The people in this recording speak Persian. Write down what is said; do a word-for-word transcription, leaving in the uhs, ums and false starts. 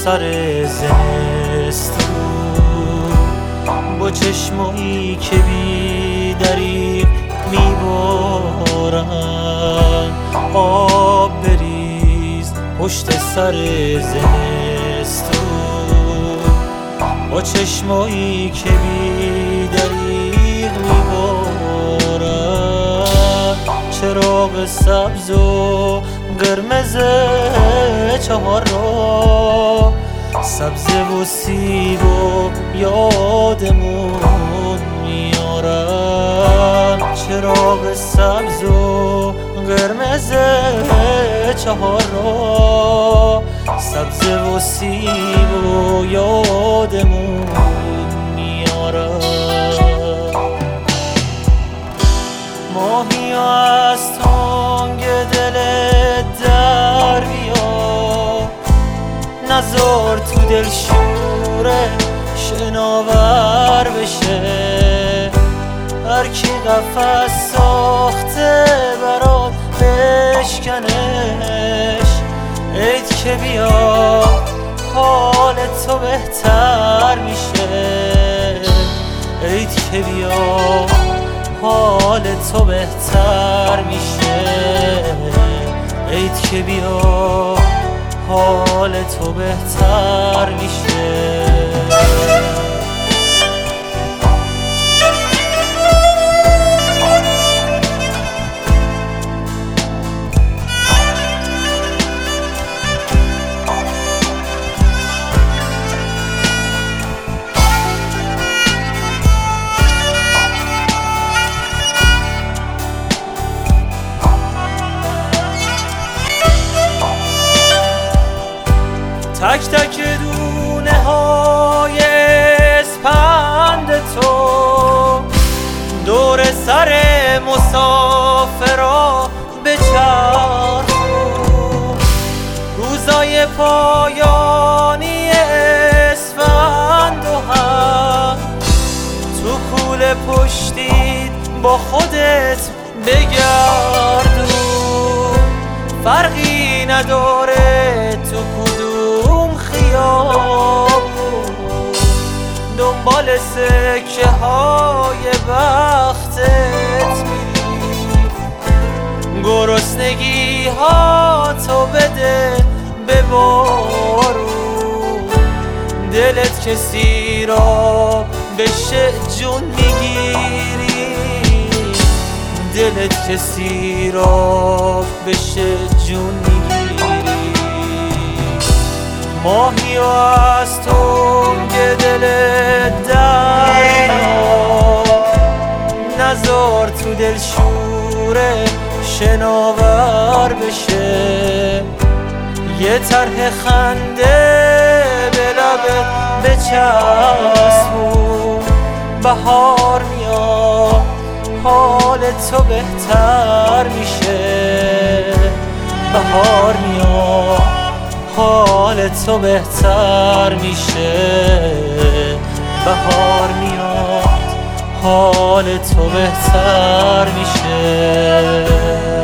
سر زمستون با چشمایی که بی دریغ میبارن آب بریز پشت سر زمستون با چشمایی که بی دریغ میبارن چراغ سبز و قرمز چهار راه سبز و سیب و یادمون میارن چراغ سبز و قرمز چهار راه سبز و سیب و یادمون میارن ماهی از تنگ دلت در بیا نذار تو دل شوره شناور بشه هر کی قفس ساخته برات بشکنش عید که بیا حال تو بهتر میشه عید که بیا حال تو بهتر میشه عید که بیا حال تو بهتر میشه تک تک دونه های اسپند تو دور سر مسافرا بچرخون روزای پایانی اسفند و هم تو کوله پشتید با خودت بگردون فرقی نداره تو کدوم خیابون دنبال سکه های بختت میری گرسنگی ها تو بده به بارون دلت کسی را بشه جون میگیری دلت کسی را بشه جون میگیری ماهی از تنگ دلت در نذار تو دل شوره شناور بشه یه طرح خنده به لبت بچسبون بهار میاد حال تو بهتر میشه بهار میاد حال تو بهتر میشه بهار میاد حال تو بهتر میشه